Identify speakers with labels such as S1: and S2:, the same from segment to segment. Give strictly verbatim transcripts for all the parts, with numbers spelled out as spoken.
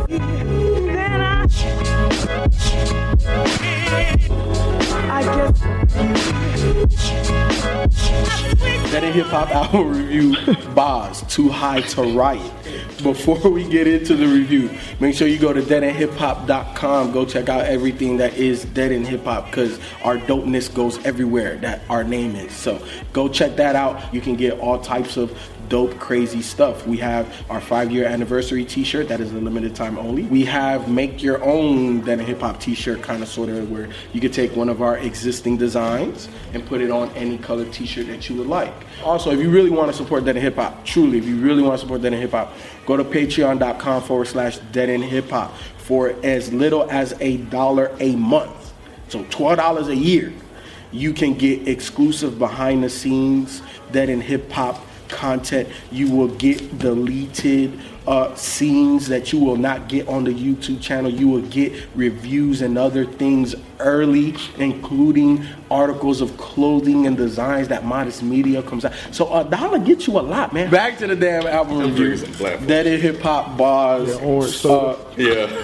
S1: Then I, I guess.
S2: Dead End Hip Hop album review, Boz, Too High to Riot. Before we get into the review, make sure you go to dead end hip hop dot com. Go check out everything that is Dead End Hip Hop, because our dopeness goes everywhere that our name is. So go check that out. You can get all types of dope, crazy stuff. We have our five-year anniversary t-shirt that is a limited time only. We have make your own Dead End Hip Hop t-shirt, kind of sort of, where you could take one of our existing designs and put it on any color t-shirt that you would like. Also, if you really want to support Dead End Hip Hop, truly, if you really want to support Dead End Hip Hop, go to patreon dot com forward slash Dead End Hip Hop for as little as a dollar a month. So twelve dollars a year. You can get exclusive behind the scenes Dead End Hip Hop content. You will get deleted uh, scenes that you will not get on the YouTube channel. You will get reviews and other things early, including articles of clothing and designs that Modest Media comes out. So a dollar gets you a lot, man. Back to the damn album review. Dead End Hip Hop, Boz,
S3: yeah, orange soda.
S2: Uh,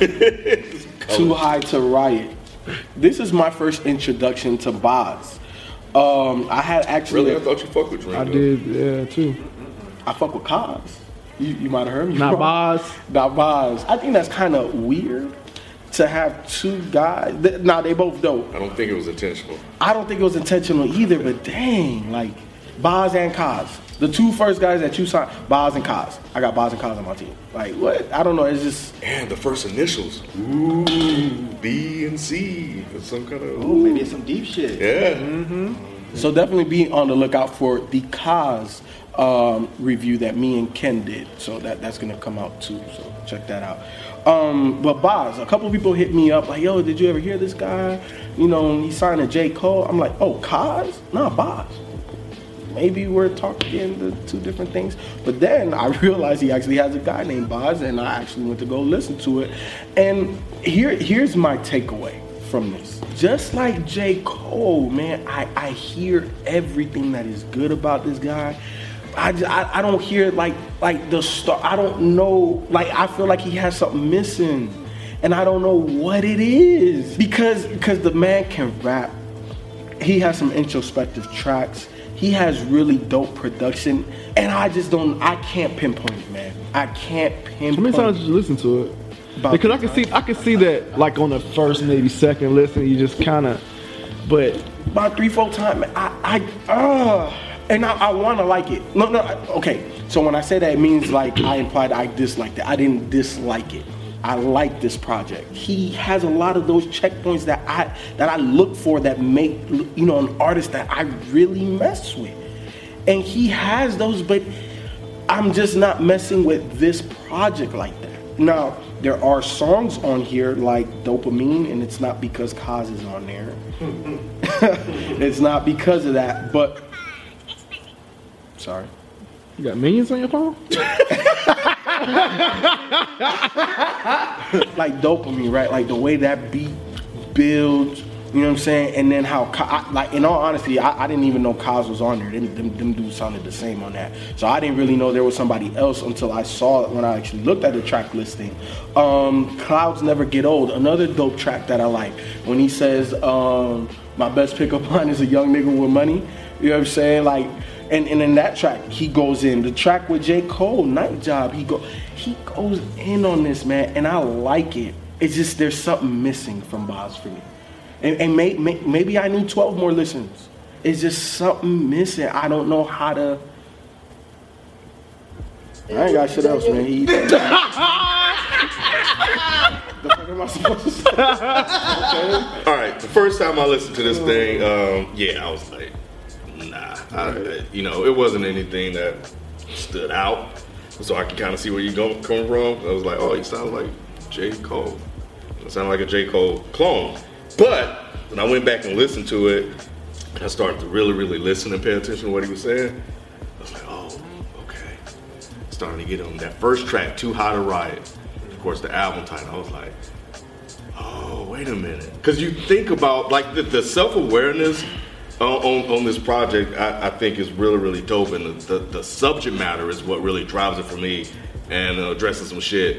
S4: Yeah.
S2: Too High to Riot. This is my first introduction to Boz. Um, I had actually.
S4: Really, I thought you fucked with Dream.
S3: I did, yeah, too.
S2: I fuck with Cos. You, you might have heard me.
S3: Not Boz.
S2: Not Boz. I think that's kind of weird to have two guys. Th- nah, they both dope.
S4: I don't think it was intentional.
S2: I don't think it was intentional either, but dang, like Boz and Cos. The two first guys that you signed, Boz and Cos. I got Boz and Cos on my team. Like, what? I don't know. It's just.
S4: And the first initials. Ooh, B and C. It's some kind of.
S2: Ooh, maybe it's some deep shit.
S4: Yeah.
S2: Mm-hmm. So definitely be on the lookout for the Cos um, review that me and Ken did. So that, that's going to come out too. So check that out. Um, but Boz, a couple people hit me up like, yo, did you ever hear this guy? You know, he signed a J. Cole. I'm like, oh, Cos? Nah, Boz. Maybe we're talking the two different things. But then I realized he actually has a guy named Boz, and I actually went to go listen to it. And here, here's my takeaway from this. Just like J. Cole, man, I, I hear everything that is good about this guy. I, I, I don't hear like like the star. I don't know. Like, I feel like he has something missing, and I don't know what it is. Because because the man can rap. He has some introspective tracks. He has really dope production, and I just don't. I can't pinpoint it, man. I can't pinpoint.
S3: How many times did you listen to it? About because I can see, I can see that, like on the first, maybe second listen, you just kind of, but
S2: about three, four times. I, I, uh, and I, I want to like it. No, no. Okay. So when I say that, it means like I implied I disliked it. I didn't dislike it. I like this project. He has a lot of those checkpoints that I that I look for that make, you know, an artist that I really mess with. And he has those, but I'm just not messing with this project like that. Now, there are songs on here like Dopamine, and it's not because Cos is on there. It's not because of that, but sorry.
S3: You got Minions on your phone?
S2: Like Dopamine, right? Like the way that beat builds, you know what I'm saying? And then how, I, like, in all honesty, I, I didn't even know Cos was on there. Them, them, them dudes sounded the same on that. So I didn't really know there was somebody else until I saw it when I actually looked at the track listing. Um, Clouds Never Get Old, another dope track that I like. When he says, um, my best pickup line is a young nigga with money. You know what I'm saying? Like, And, and in that track, he goes in. The track with J. Cole, Night Job, he go, he goes in on this, man, and I like it. It's just there's something missing from Boz for me. And, and may, may, maybe I need twelve more listens. It's just something missing. I don't know how to... I ain't got shit else, man. He, the fuck am I supposed to say? Okay.
S4: All right, the first time I listened to this thing, um, yeah, I was like, nah. I, you know, it wasn't anything that stood out, so I can kind of see where you're going, coming from. I was like, oh, he sounds like J. Cole. It sounded like a J. Cole clone. But when I went back and listened to it, I started to really, really listen and pay attention to what he was saying. I was like, oh, okay. Starting to get on that first track, Too High to Riot. Of course, the album title, I was like, oh, wait a minute. Because you think about, like, the, the self-awareness On, on, on this project, I, I think is really, really dope, and the, the, the subject matter is what really drives it for me, and uh, addresses some shit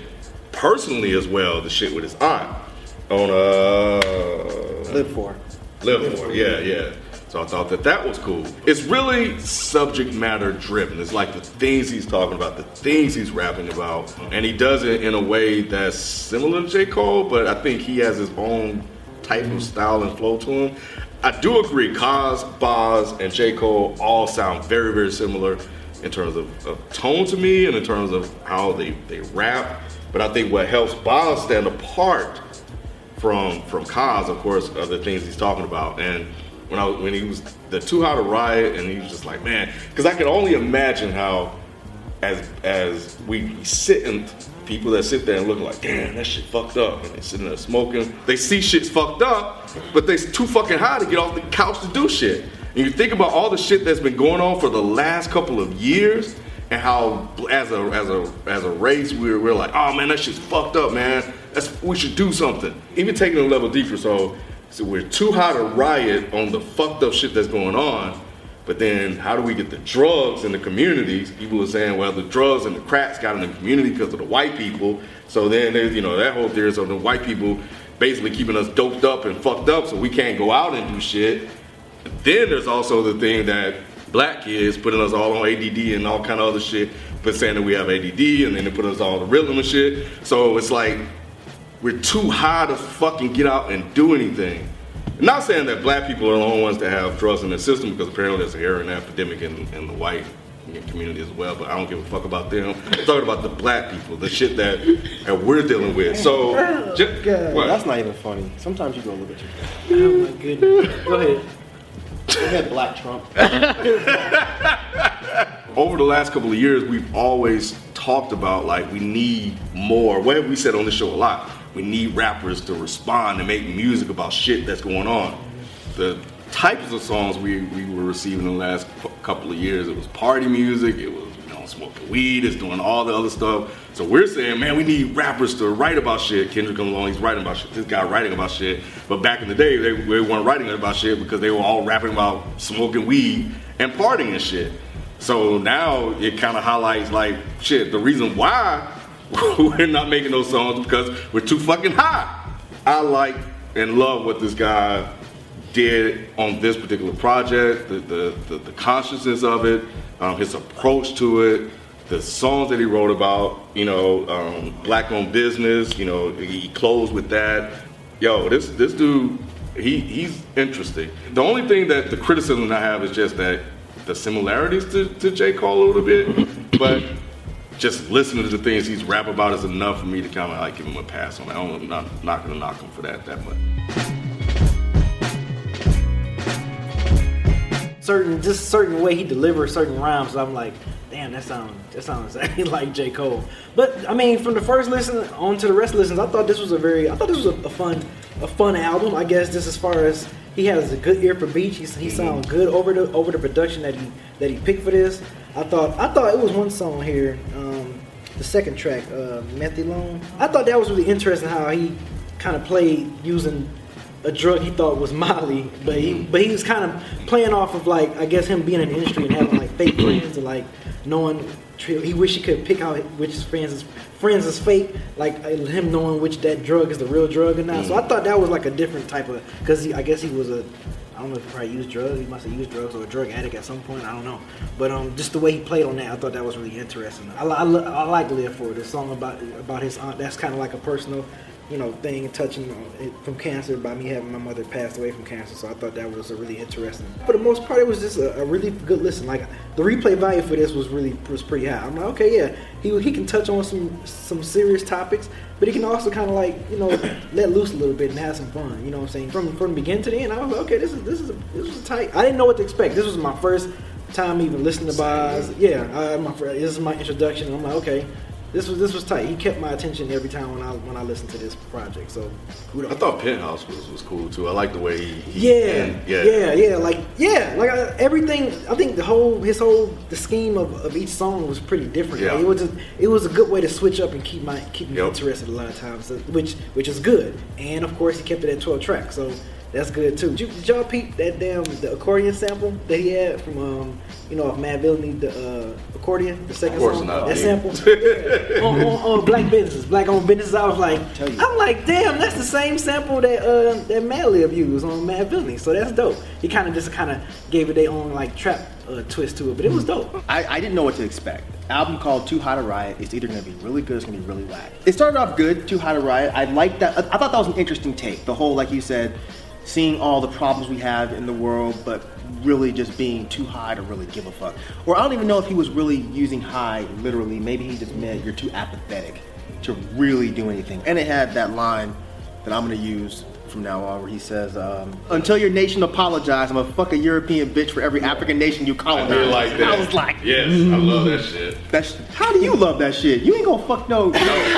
S4: personally as well, the shit with his aunt on uh
S5: Live for.
S4: Live for, yeah, yeah. So I thought that that was cool. It's really subject matter driven. It's like the things he's talking about, the things he's rapping about. And he does it in a way that's similar to J. Cole, but I think he has his own type of style and flow to him. I do agree, Cozz, Boz, and J. Cole all sound very, very similar in terms of, of tone to me and in terms of how they, they rap. But I think what helps Boz stand apart from from Cozz, of course, are the things he's talking about. And when I when he was the Too Hot to Riot, and he was just like, man, because I can only imagine how, as as we sit and people that sit there and look like, damn, that shit fucked up, and they sitting there smoking, they see shit's fucked up, but they too fucking high to get off the couch to do shit. And you think about all the shit that's been going on for the last couple of years, and how as a as a as a race we're we're like, oh man, that shit's fucked up, man. That's we should do something. Even taking it a level deeper, so. So we're too hot to riot on the fucked up shit that's going on, but then how do we get the drugs in the communities? People are saying, well, the drugs and the cracks got in the community because of the white people. So then there's, you know, that whole theory of the white people basically keeping us doped up and fucked up so we can't go out and do shit. Then there's also the thing that black kids putting us all on A D D and all kind of other shit, but saying that we have A D D, and then they put us all on the rhythm and shit. So it's like, we're too high to fucking get out and do anything. I'm not saying that black people are the only ones that have drugs in their system, because apparently there's a heroin epidemic in, in the white community as well, but I don't give a fuck about them. I'm talking about the black people, the shit that, that we're dealing with. So,
S5: oh,
S4: just,
S5: what? That's not even funny. Sometimes you go a little bit too far. Oh my goodness. Go ahead. Go ahead, Black Trump.
S4: Over the last couple of years, we've always talked about, like, we need more. What have we said on this show a lot? We need rappers to respond and make music about shit that's going on. The types of songs we, we were receiving in the last couple of years, it was party music, it was, you know, smoking weed, it's doing all the other stuff. So we're saying, man, we need rappers to write about shit. Kendrick comes along, he's writing about shit. This guy writing about shit. But back in the day, they, they weren't writing about shit because they were all rapping about smoking weed and partying and shit. So now it kind of highlights, like, shit, the reason why we're not making those songs because we're too fucking high. I like and love what this guy did on this particular project, the the, the, the consciousness of it, um, his approach to it, the songs that he wrote about, you know, um, black-owned business, you know, he closed with that. Yo, this this dude, he he's interesting. The only thing that the criticism I have is just that the similarities to, to J. Cole a little bit, but just listening to the things he's rap about is enough for me to kind of like give him a pass on that. I'm not, not gonna knock him for that that much.
S5: Certain, just certain way he delivers certain rhymes, I'm like, damn, that sounds that sounds exactly like J. Cole. But I mean, from the first listen on to the rest of the listens, I thought this was a very, I thought this was a, a fun, a fun album. I guess just as far as he has a good ear for beats, he, he sounds good over the over the production that he that he picked for this. I thought I thought it was one song here, um, the second track, uh, Methylone. I thought that was really interesting how he kind of played using a drug he thought was Molly, but he but he was kind of playing off of, like, I guess him being in the industry and having like fake friends and like knowing he wish he could pick out which friends is friends is fake, like him knowing which that drug is the real drug or not. So I thought that was like a different type of, because I guess he was a, I don't know if he probably used drugs. He must have used drugs or a drug addict at some point. I don't know. But um, just the way he played on that, I thought that was really interesting. I, I, I like Live For It. The song about about his aunt. That's kind of like a personal, you know, thing, touching it from cancer, by me having my mother passed away from cancer. So I thought that was a really interesting. For the most part, it was just a, a really good listen. Like, the replay value for this was really was pretty high. I'm like, okay, yeah, he he can touch on some some serious topics, but he can also kind of, like, you know, let loose a little bit and have some fun. You know what I'm saying? From from the beginning to the end, I was like, okay, this is this is a, this was a tight. I didn't know what to expect. This was my first time even listening to Boz. Yeah, I, my this is my introduction. And I'm like, okay. This was this was tight. He kept my attention every time when I when I listened to this project. So kudos.
S4: I thought Penthouse was, was cool too. I like the way he, he
S5: yeah,
S4: and, yeah
S5: yeah yeah like yeah like I, everything. I think the whole his whole the scheme of, of each song was pretty different.
S4: Yeah.
S5: Like, it was a, it was a good way to switch up and keep my keep me
S4: yep.
S5: interested a lot of times, so, which which is good. And of course he kept it at twelve tracks. So That's good too. Did, you, did y'all peep that damn the accordion sample that he had from um you know if Matt Villainy the uh, accordion the second
S4: Of course
S5: song
S4: not,
S5: that
S4: dude.
S5: sample yeah. on, on, on Black Businesses Black owned businesses. I was like
S6: Tell you.
S5: I'm like damn that's the same sample that uh that Madlib used on Matt Villainy, so that's dope. He kind of just kind of gave it their own like trap uh, twist to it, but it was dope.
S6: I, I didn't know what to expect. Album called Too High to Riot. It's either going to be really good or it's going to be really whack. It started off good, Too High to Riot. I liked that. I thought that was an interesting take. The whole, like you said, seeing all the problems we have in the world, but really just being too high to really give a fuck. Or I don't even know if he was really using high literally. Maybe he just meant you're too apathetic to really do anything. And it had that line that I'm going to use from now on where he says, um, until your nation apologize, I'm gonna fuck a European bitch for every African nation you
S4: I
S6: colonize.
S4: did like that.
S6: I was like,
S4: yes, I love that shit.
S6: that's, how do you love that shit? You ain't gonna fuck no.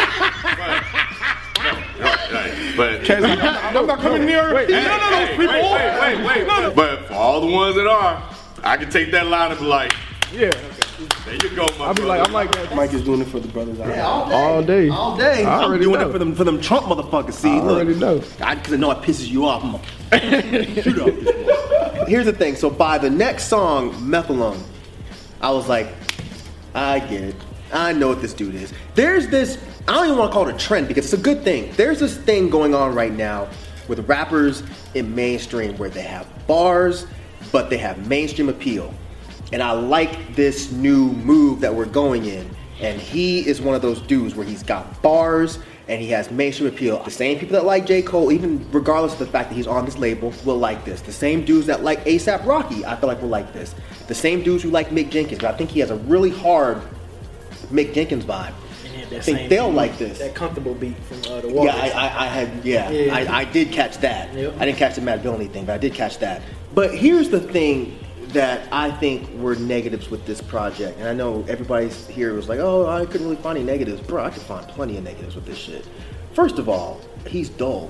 S4: Right, right. But
S2: I'm not coming near
S3: Wait,
S2: none of those
S4: Hey,
S2: people.
S4: wait, wait, wait, wait. But for all the ones that are, I can take that line and be like,
S3: Yeah.
S4: there you go, my
S3: I'll be
S4: brother.
S3: like, I'm like,
S2: Mike is doing it for the brothers out there.
S6: all day.
S3: all day.
S6: All day.
S3: I
S6: I'm
S3: already
S6: doing
S3: know.
S6: it for them for them Trump motherfuckers. See,
S3: I
S6: look.
S3: already know.
S6: Because I know it pisses you off. I'm gonna shoot up. Here's the thing. So by the next song, Methalone, I was like, I get it. I know what this dude is. There's this, I don't even want to call it a trend because it's a good thing. There's this thing going on right now with rappers in mainstream where they have bars, but they have mainstream appeal. And I like this new move that we're going in. And he is one of those dudes where he's got bars and he has mainstream appeal. The same people that like J. Cole, even regardless of the fact that he's on this label, will like this. The same dudes that like ASAP Rocky, I feel like will like this. The same dudes who like Mick Jenkins, but I think he has a really hard Mick Jenkins vibe. I think they'll like this.
S5: That comfortable beat from uh, the Walkers.
S6: Yeah, I, I, I had, yeah,
S5: Yeah.
S6: I, I did catch that.
S5: Yep.
S6: I didn't catch the Matt Villainy thing, but I did catch that. But here's the thing that I think were negatives with this project, and I know everybody's here was like, oh, I couldn't really find any negatives. Bro, I could find plenty of negatives with this shit. First of all, he's dull.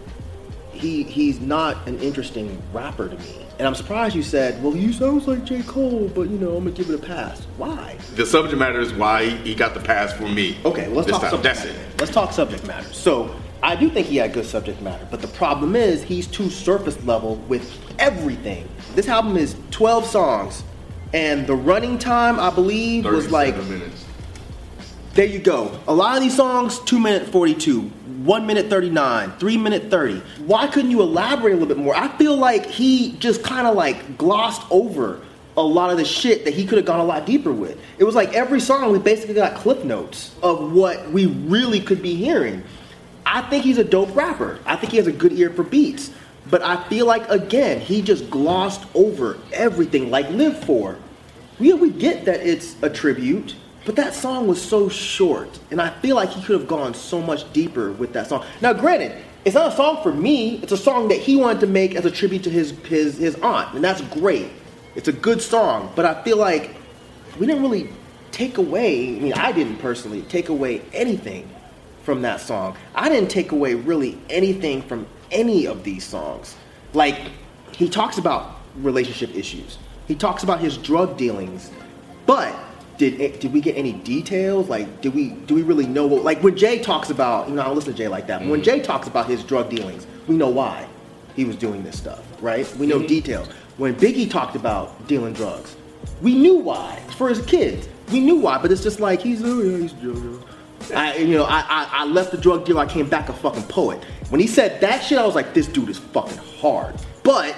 S6: He he's not an interesting rapper to me. And I'm surprised you said, well, he sounds like J. Cole, but you know, I'm gonna give it a pass. Why?
S4: The subject matter is why he got the pass for me.
S6: Okay, well, let's
S4: this
S6: talk
S4: time.
S6: subject
S4: That's
S6: matter.
S4: it.
S6: Let's talk subject matter. So, I do think he had good subject matter, but the problem is he's too surface level with everything. This album is twelve songs, and the running time, I believe, was like,
S4: thirty-seven minutes.
S6: there you go. A lot of these songs, two minute forty-two, one minute thirty-nine, three minute thirty. Why couldn't you elaborate a little bit more? I feel like he just kind of like glossed over a lot of the shit that he could have gone a lot deeper with. It was like every song we basically got clip notes of what we really could be hearing. I think he's a dope rapper. I think he has a good ear for beats. But I feel like, again, he just glossed over everything like Live For. Yeah, we get that it's a tribute, but that song was so short. And I feel like he could have gone so much deeper with that song. Now, granted, it's not a song for me. It's a song that he wanted to make as a tribute to his, his, his aunt. And that's great. It's a good song. But I feel like we didn't really take away, I mean, I didn't personally take away anything from that song. I didn't take away really anything from any of these songs. Like, he talks about relationship issues. He talks about his drug dealings. But did it, did we get any details? Like, did we do we really know what, like when Jay talks about, you know, I don't listen to Jay like that. But when Jay talks about his drug dealings, we know why he was doing this stuff, right? We know details. When Biggie talked about dealing drugs, we knew why. It's for his kids. We knew why, but it's just like he's oh yeah, he's a drug dealer. I, you know, I, I, I left the drug dealer, I came back a fucking poet. When he said that shit, I was like, this dude is fucking hard. But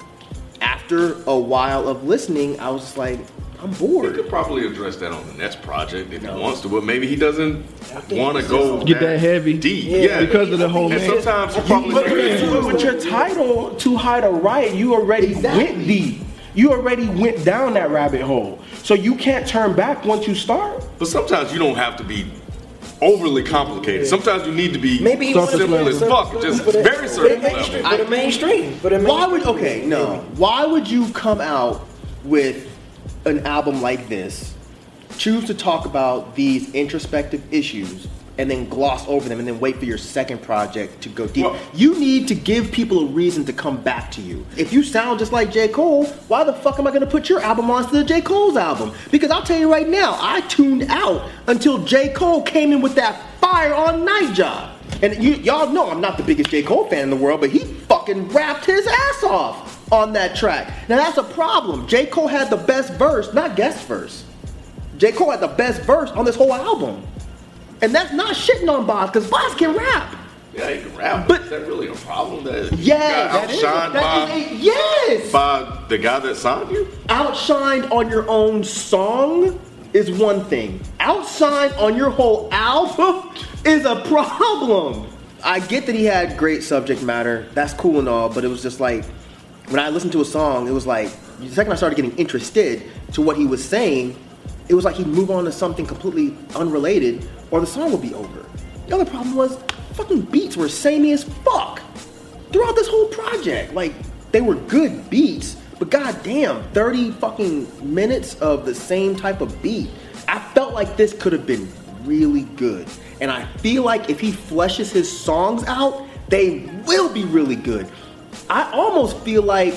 S6: after a while of listening, I was just like, I'm
S4: He
S6: bored.
S4: could probably address that on the next project if he wants to, but maybe he doesn't want to go
S3: Get that heavy.
S4: deep.
S5: Yeah,
S4: Yeah,
S3: because of the whole
S4: And
S3: man.
S4: sometimes he
S2: But
S4: probably
S2: with your title, Too High to Riot, you already
S6: Exactly.
S2: went deep. You already went down that rabbit hole. So you can't turn back once you start.
S4: But sometimes you don't have to be overly complicated. Sometimes you need to be
S5: Maybe he
S3: Surface
S5: wanted to
S4: simple
S3: level.
S4: as fuck, just
S5: for the-
S4: very
S5: for the
S4: surface
S5: mainstream,
S4: level.
S5: for the mainstream. For the
S6: Why would,
S5: mainstream.
S6: okay, no. Why would you come out with an album like this, choose to talk about these introspective issues, and then gloss over them and then wait for your second project to go deep?
S4: Well-
S6: You need to give people a reason to come back to you. If you sound just like J. Cole, why the fuck am I gonna put your album onto the J. Cole's album? Because I'll tell you right now, I tuned out until J. Cole came in with that fire on Night Job. And you, y'all know I'm not the biggest J. Cole fan in the world, but he fucking fucking rapped his ass off on that track. Now that's a problem. J. Cole had the best verse, not guest verse. J. Cole had the best verse on this whole album. And that's not shitting on Boz, because Boz can rap.
S4: Yeah, he can rap,
S6: But-
S4: but is that really a problem? That
S6: Yeah,
S4: you got
S6: that is,
S4: outshined
S6: that is a, yes!
S4: by, by the guy that signed you?
S6: Outshined on your own song is one thing. Outshined on your whole album is a problem. I get that he had great subject matter. That's cool and all, but it was just like, when I listened to a song, it was like, the second I started getting interested to what he was saying, it was like he'd move on to something completely unrelated, or the song would be over. The other problem was, fucking beats were samey as fuck throughout this whole project. Like, they were good beats, but goddamn, thirty fucking minutes of the same type of beat. I felt like this could have been really good. And I feel like if he fleshes his songs out, they will be really good. I almost feel like,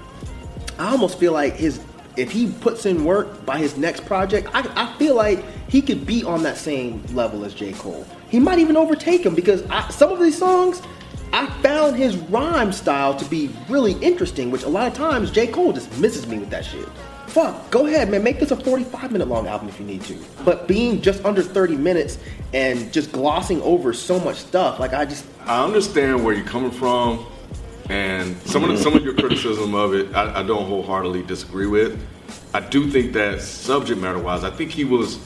S6: I almost feel like his, if he puts in work by his next project, I, I feel like he could be on that same level as J. Cole. He might even overtake him, because I, some of these songs, I found his rhyme style to be really interesting, which a lot of times J. Cole just misses me with that shit. Fuck, go ahead, man, make this a forty-five minute long album if you need to. But being just under thirty minutes and just glossing over so much stuff, like I just...
S4: I understand where you're coming from, and some of the, some of your criticism of it, I, I don't wholeheartedly disagree with. I do think that subject matter wise, I think he was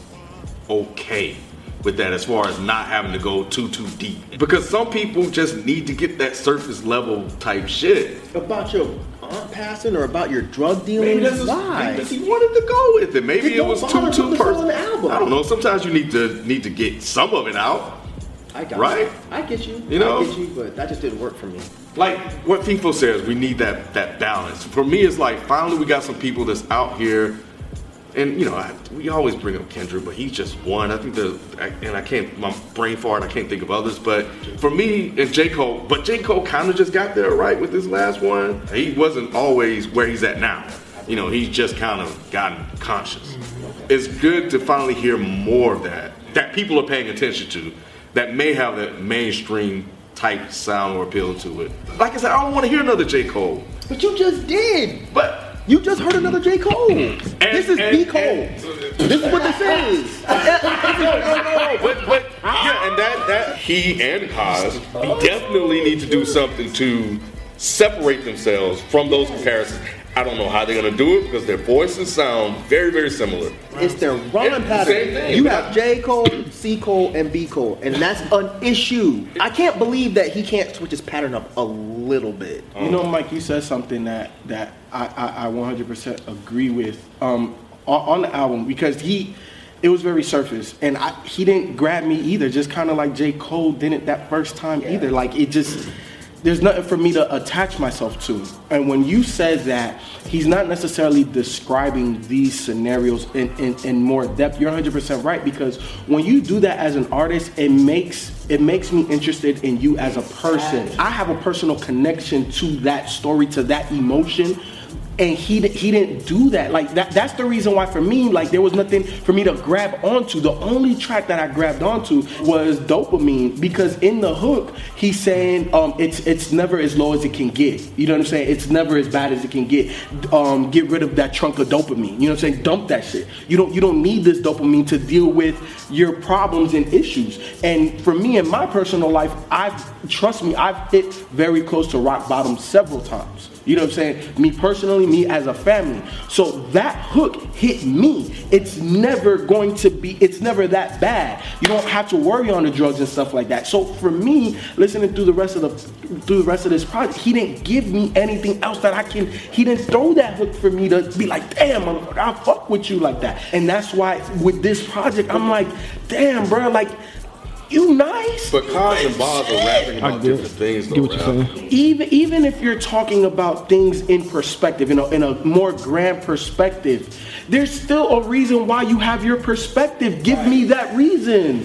S4: okay with that as far as not having to go too too deep, because some people just need to get that surface level type shit.
S6: About your aunt passing or about your drug dealing?
S4: Maybe that's
S6: Why?
S4: maybe he wanted to go with it. Maybe
S6: It
S4: it
S6: don't
S4: was
S6: bother
S4: too
S6: putting
S4: too
S6: this all on
S4: personal.
S6: the album.
S4: I don't know. Sometimes you need to need to get some of it out.
S6: I got
S4: Right?
S6: you. I get you.
S4: You know?
S6: I get you, but that just didn't work for me.
S4: Like what FIFO says, we need that that balance. For me, it's like finally we got some people that's out here, and you know, I, we always bring up Kendrick, but he's just one. I think the and I can't, my brain fart, I can't think of others. But for me and J. Cole, but J. Cole kind of just got there right with this last one. He wasn't always where he's at now. You know, he's just kind of gotten conscious. It's good to finally hear more of that that people are paying attention to, that may have that mainstream type sound or appeal to it. Like I said, I don't want to hear another J. Cole.
S6: But you just did.
S4: But
S6: You just heard another J. Cole. This is
S4: and-
S6: B. Cole.
S4: and-
S6: This is what this is.
S4: no, no, no. But, but yeah, and that that he and Cos definitely need to do something to separate themselves from those comparisons. I don't know how they're gonna do it because their voices sound very, very similar.
S6: It's their rhyme
S4: It's the
S6: pattern.
S4: same thing,
S6: You
S4: but
S6: have
S4: I-
S6: J. Cole, C. Cole, and B. Cole, and that's an issue. I can't believe that he can't switch his pattern up a little bit.
S2: You know, Mike, you said something that that I, I, I one hundred percent agree with um, on, on the album, because he, it was very surface, and I, he didn't grab me either. Just kind of like J. Cole didn't that first time either. Like it just, there's nothing for me to attach myself to. And when you said that, he's not necessarily describing these scenarios in, in, in more depth. You're one hundred percent right, because when you do that as an artist, it makes it makes me interested in you as a person. I have a personal connection to that story, to that emotion. And he he didn't do that. Like that that's the reason why for me, like there was nothing for me to grab onto. The only track that I grabbed onto was Dopamine, because in the hook he's saying um it's it's never as low as it can get. You know what I'm saying? It's never as bad as it can get. Um get rid of that trunk of dopamine. You know what I'm saying? Dump that shit. You don't you don't need this dopamine to deal with your problems and issues. And for me in my personal life, I've trust me, I've hit very close to rock bottom several times. You know what I'm saying? Me personally, me as a family. So that hook hit me. It's never going to be, it's never that bad. You don't have to worry on the drugs and stuff like that. So for me, listening through the rest of the through the rest of this project, he didn't give me anything else that I can, he didn't throw that hook for me to be like, damn, motherfucker, I'll fuck with you like that. And that's why with this project, I'm like, damn, bro, like, you nice.
S4: But Cos and Boz are rapping about
S3: I get-
S4: different things, though.
S3: get what you're
S4: Ralph.
S3: saying.
S2: Even even if you're talking about things in perspective, in a, in a more grand perspective, there's still a reason why you have your perspective. Give me that reason.
S4: But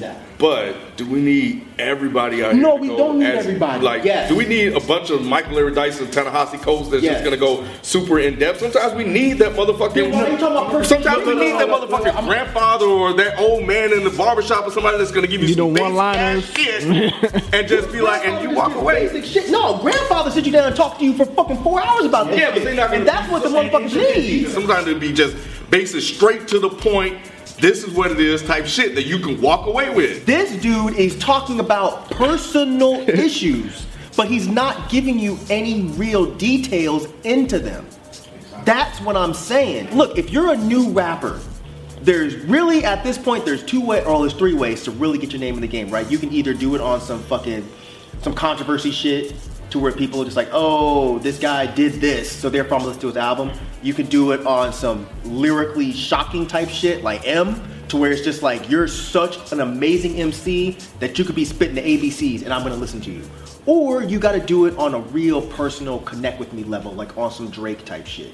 S4: But do we need everybody out here?
S6: No,
S4: to
S6: we
S4: go
S6: don't need
S4: as-
S6: everybody.
S4: Like,
S6: Yes.
S4: do we need a bunch of Michael Eridice and Ta-Nehisi Coates that's
S6: Yes.
S4: just gonna go super in depth? Sometimes we need that motherfucking.
S6: Then why are you talking about person-
S4: Sometimes we need that motherfucking grandfather or that old man in the barbershop or somebody that's gonna give you,
S3: You
S4: some
S3: know,
S4: basic
S3: one-liners.
S4: ass shit and just be like, and you walk away.
S6: Basic shit. No, grandfather sit you down and talk to you for fucking four hours about this.
S4: Yeah, but they're not gonna.
S6: And that's what the motherfuckers need.
S4: Sometimes it'd be just basic, straight to the point. This is what it is type shit that you can walk away with.
S6: This dude is talking about personal issues, but he's not giving you any real details into them. That's what I'm saying. Look, if you're a new rapper, there's really, at this point, there's two ways, or there's three ways to really get your name in the game, right? You can either do it on some fucking, some controversy shit, to where people are just like, oh, this guy did this, so therefore I'm gonna listen to his album. You can do it on some lyrically shocking type shit like M, to where it's just like, you're such an amazing M C that you could be spitting the A B Cs and I'm gonna listen to you. Or you gotta do it on a real personal connect with me level, like on some Drake type shit.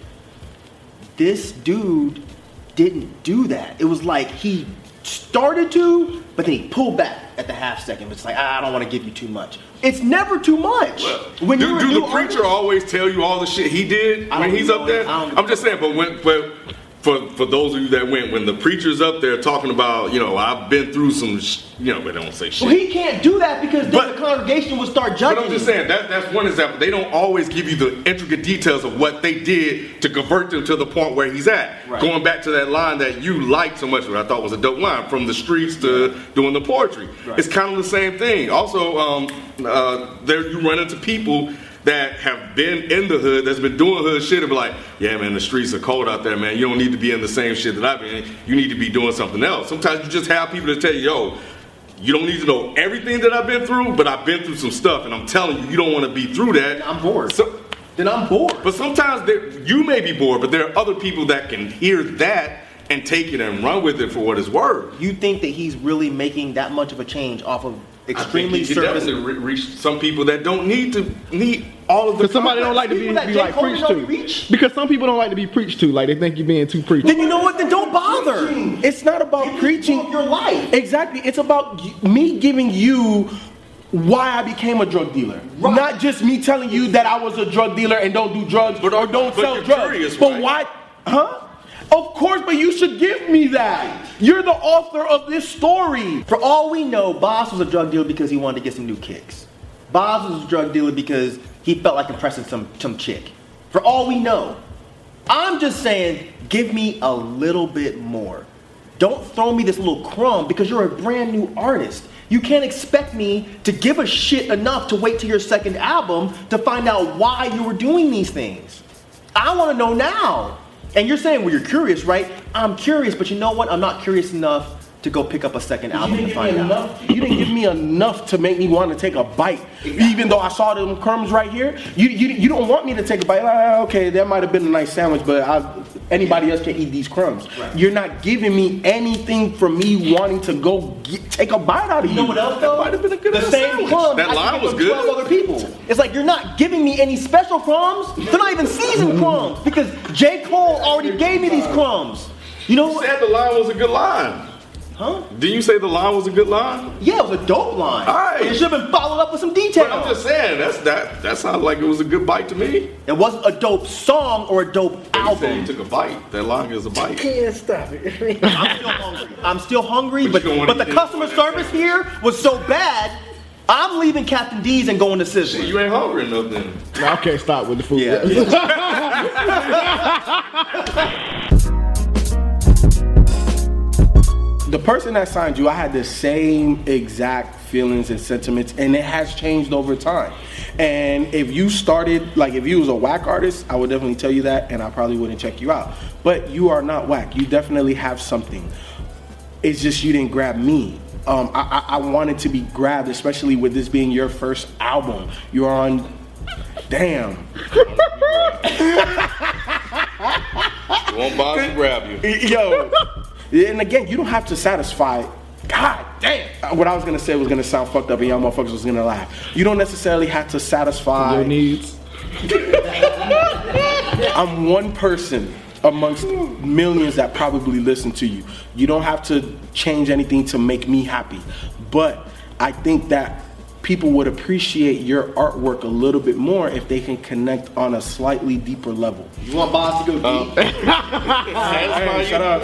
S6: This dude didn't do that. It was like he started to, but then he pulled back at the half second. It's like, ah, I don't want to give you too much. It's never too much. When
S4: do
S6: you're a
S4: do
S6: new
S4: the preacher
S6: artist-
S4: always tell you all the shit he did
S6: I
S4: when
S6: don't
S4: he's
S6: know
S4: up there?
S6: it. I don't-
S4: I'm just saying, but when, but for for those of you that went, when the preacher's up there talking about, you know, I've been through some, sh-, you know, they don't say shit.
S6: Well, he can't do that because then
S4: But-
S6: the congregation will start judging.
S4: But I'm just
S6: you.
S4: saying that that's one example. They don't always give you the intricate details of what they did to convert them to the point where he's at.
S6: Right.
S4: Going back to that line that you liked so much, which I thought was a dope line, from the streets to doing the poetry.
S6: Right.
S4: It's kind of the same thing. Also, um, uh, there you run into people that have been in the hood, that's been doing hood shit, and be like, yeah, man, the streets are cold out there, man. You don't need to be in the same shit that I've been in. You need to be doing something else. Sometimes you just have people that tell you, yo, you don't need to know everything that I've been through, but I've been through some stuff, and I'm telling you, you don't want to be through that.
S6: I'm bored.
S4: So,
S6: Then I'm bored.
S4: but sometimes there, you may be bored, but there are other people that can hear that and take it and run with it for what it's worth.
S6: You think that he's really making that much of a change off of
S4: I think
S6: extremely
S4: he can
S6: surface?
S4: definitely re- reach some people that don't need to need all of the.
S3: Because somebody don't like to be,
S6: People that
S3: be
S6: J.
S3: like
S6: Cole
S3: preached
S6: don't
S3: to.
S6: reach?
S3: Because some people don't like to be preached to. Like they think you're being too preachy.
S6: Then you know what? Then don't bother.
S2: It's not about preaching
S6: your life.
S2: Exactly. It's about y- me giving you why I became a drug dealer.
S6: Right.
S2: Not just me telling you that I was a drug dealer and don't do drugs
S4: But-
S2: or don't
S4: but
S2: sell
S4: you're
S2: drugs.
S4: curious,
S2: but
S4: right?
S2: why? Huh? Of course, but you should give me that. You're the author of this story.
S6: For all we know, Boss was a drug dealer because he wanted to get some new kicks. Boss was a drug dealer because he felt like impressing some, some chick. For all we know. I'm just saying, give me a little bit more. Don't throw me this little crumb because you're a brand new artist. You can't expect me to give a shit enough to wait till your second album to find out why you were doing these things. I want to know now. And you're saying, well, you're curious, right? I'm curious, but you know what? I'm not curious enough to go pick up a second
S2: You
S6: album
S2: didn't,
S6: to
S2: give me
S6: find out.
S2: enough, you didn't give me enough to make me want to take a bite. Even though I saw them crumbs right here, you you, you don't want me to take a bite. Like, ah, okay, that might have been a nice sandwich, but I, anybody else can eat these crumbs.
S6: Right.
S2: You're not giving me anything for me wanting to go get, take a bite out of you.
S6: You know what else though?
S2: That might have been a good
S6: the
S2: ass
S6: same
S2: sandwich.
S6: crumbs.
S4: That
S6: I
S4: line
S6: can
S4: was
S6: give from
S4: good.
S6: twelve other people. It's like you're not giving me any special crumbs. They're not even seasoned crumbs because J. Cole already gave me these crumbs. You know
S4: You
S6: what?
S4: said the line was a good line.
S6: Huh?
S4: Didn't you say the line was a good line?
S6: Yeah, it was a dope line.
S4: All right.
S6: It should have been followed up with some detail.
S4: But I'm just saying that's that that sounded like it was a good bite to me.
S6: It wasn't a dope song or a dope
S4: You said
S6: album.
S4: you took a bite. That line is a bite.
S5: Can't stop it.
S6: I'm still hungry. I'm still hungry,
S4: But
S6: but,
S4: you don't
S6: but
S4: wanna
S6: the
S4: eat
S6: customer
S4: it.
S6: service here was so bad, I'm leaving Captain D's and going to Sizzler.
S4: You ain't hungry enough then.
S3: Okay, stop with the food.
S6: Yeah.
S2: The person that signed you, I had the same exact feelings and sentiments, and it has changed over time. And if you started, like if you was a whack artist, I would definitely tell you that, and I probably wouldn't check you out. But you are not whack. You definitely have something. It's just you didn't grab me. Um, I, I, I wanted to be grabbed, especially with this being your first album. You're on, damn.
S4: You won't bother to grab you.
S2: Yo, and again, you don't have to satisfy. God damn. What I was gonna say was gonna sound fucked up, and y'all motherfuckers was gonna laugh. You don't necessarily have to satisfy
S3: Your needs.
S2: I'm one person amongst millions that probably listen to you. You don't have to change anything to make me happy. But I think that people would appreciate your artwork a little bit more if they can connect on a slightly deeper level.
S6: You want Boz to go deep?
S2: Hey, shut up.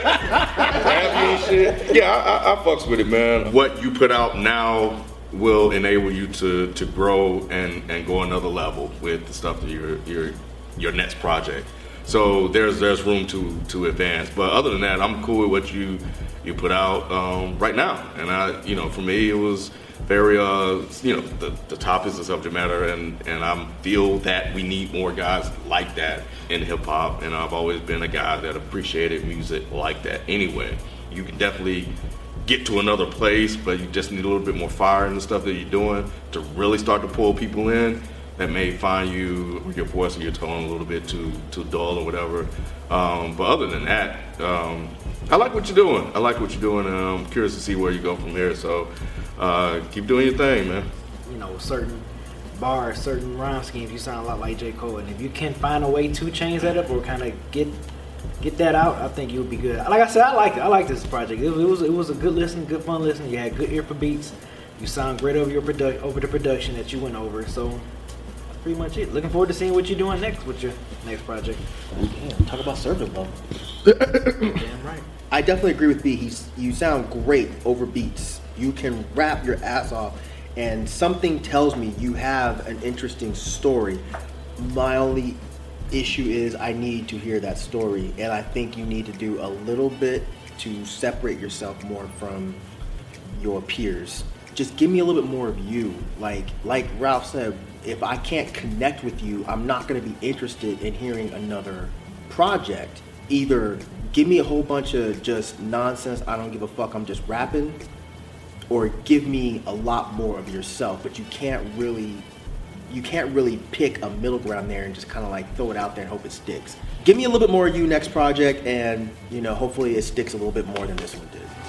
S4: Shit. Yeah, I, I, I fucks with it, man. What you put out now will enable you to, to grow and, and go another level with the stuff that your your your next project. So there's there's room to to advance. But other than that, I'm cool with what you you put out um, right now. And I, you know, for me, it was very, uh, you know, the, the topic is the subject matter, and, and I feel that we need more guys like that in hip hop. And I've always been a guy that appreciated music like that anyway. You can definitely get to another place, but you just need a little bit more fire in the stuff that you're doing to really start to pull people in that may find you, your voice or your tone a little bit too too dull or whatever. Um, but other than that, um, I like what you're doing. I like what you're doing, and I'm curious to see where you go from here. So uh, keep doing your thing, man.
S5: You know, certain bars, certain rhyme schemes, you sound a lot like J. Cole. And if you can find a way to change that up or kind of get get that out, I think you'll be good. Like I said, I liked it. I liked this project. It was, it was it was a good listen, good fun listen. You had good ear for beats. You sound great over your produ- over the production that you went over. So that's pretty much it. Looking forward to seeing what you're doing next with your next project.
S6: Damn, talk about service level.
S5: Damn right.
S6: I definitely agree with B. He's, you sound great over beats. You can rap your ass off, and something tells me you have an interesting story. My only issue is I need to hear that story, and I think you need to do a little bit to separate yourself more from your peers. Just give me a little bit more of you. Like like Ralph said, if I can't connect with you, I'm not going to be interested in hearing another project. Either give me a whole bunch of just nonsense, I don't give a fuck, I'm just rapping, or give me a lot more of yourself. But you can't really you can't really pick a middle ground there and just kind of like throw it out there and hope it sticks. Give me a little bit more of you next project, and you know, hopefully it sticks a little bit more than this one did.